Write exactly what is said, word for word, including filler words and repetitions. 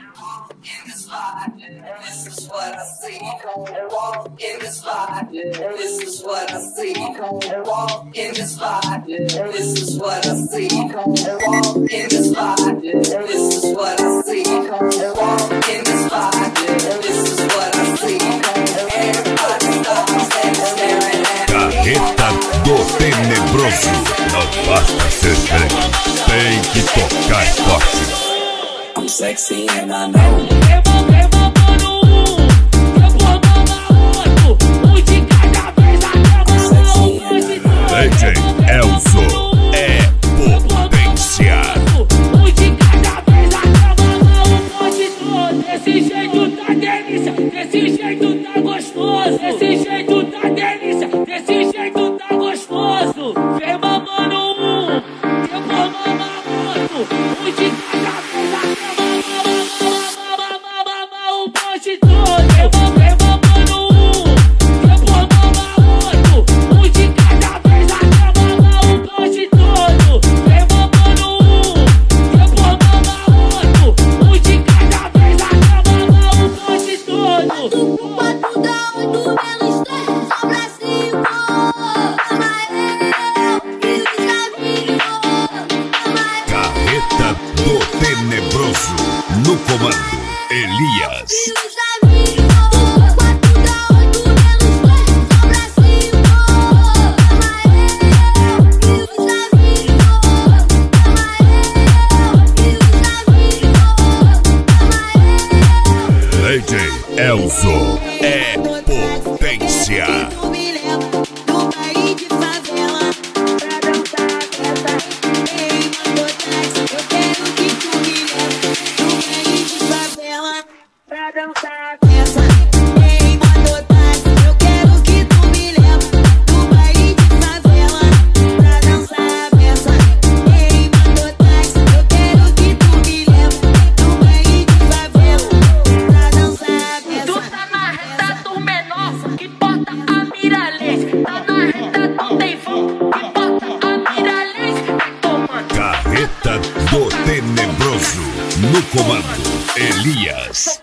In this vibe, this is what I see. Walk in this vibe, this is what I see. Walk in this vibe, this is what I see. Walk in this vibe, this is what I see. Walk in this vibe, this is what I see. Everybody stops and staring at me. Carreta do Tenebroso. Não basta ser grande, tem que tocar forte. I'm sexy and I know. D J Elzo é potência. Desse jeito tá delícia, desse jeito tá gostoso. Desse jeito tá delícia, desse jeito tá gostoso. Vem mamando um, depois mama outro. Um de cada vez até mamar o bonde todo. Vem mamando um, depois mama outro. Um de cada vez até mamar o bonde todo. Vem mamando um, depois mama outro. Um de cada vez até mamar o bonde todo. Quatro dá oito menos três, sobra cinco. Ama eu e os amigos. Ama Carreta do Tenebroso. No comando, Elias. e os amigos. Quatro dá oito menos três, sobra cinco. Ama eu e os amigos. Ama eu e os amigos. Ama eu. D J Elzo é potência. Tu me leva do baile de favela pra dançar essa. Ei, mandou táxi, eu quero que tu me leve do baile de favela pra dançar essa. Ei, mandou táxi, eu quero que tu me leve do baile de favela pra dançar essa. Ei, mandou táxi, eu quero que tu me leve do baile de favela pra dançar Tu essa. tá na reta do menor, que porta a miralês. Tá na reta do teifão, que porta a miralês. Vai tomando. Carreta do Tenebroso. No comando, Elias.